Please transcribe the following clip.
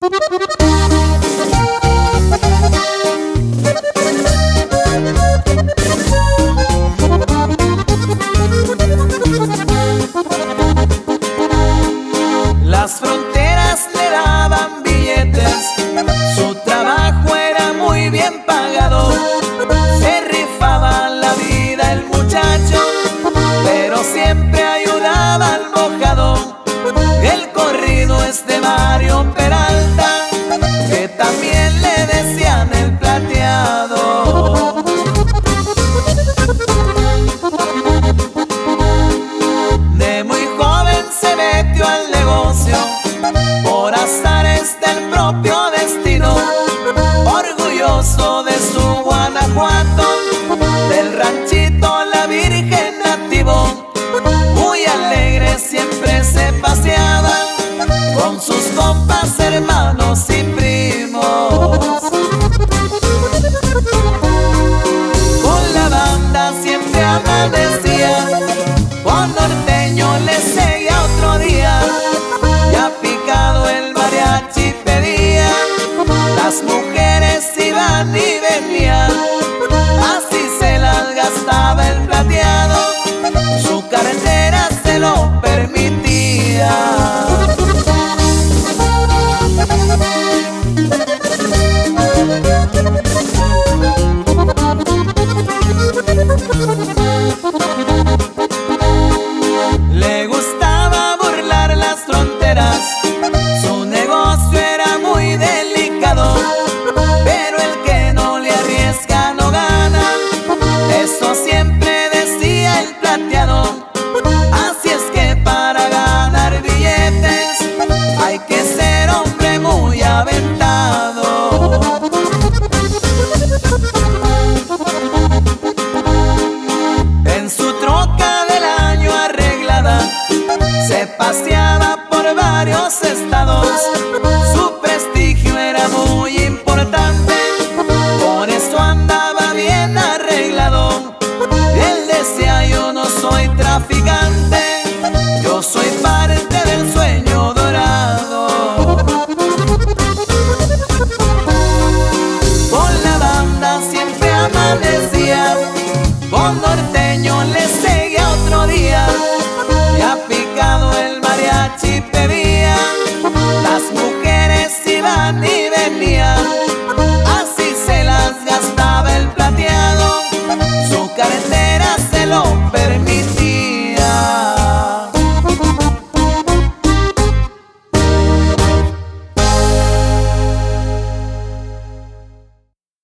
Las fronteras le daban billetes, su trabajo era muy bien pagado. Se rifaba la vida el muchacho, pero siempre ayudaba al mojado. El corrido es de Mario Peralta, que también le decían el plateado. De muy joven se metió al negocio, por azares del propio destino. Orgulloso de su Guanajuato, del ranchito La Virgen nativo. Muy alegre siempre se paseaba con sus compas, hermanos y primos. Con la banda siempre amanecía, con norteño le seguía otro día. Ya picado el mariachi pedía, las mujeres iban y venían. Así se las gastaba el plateado, su cartera se lo permitía. Le gustaba burlar las fronteras, su negocio era muy delicado. Pero el que no le arriesga no gana, eso siempre decía el plateado. Así es que para ganar billetes hay que ser hombre muy aventado. En su troca del año arreglada se paseaba por varios estados.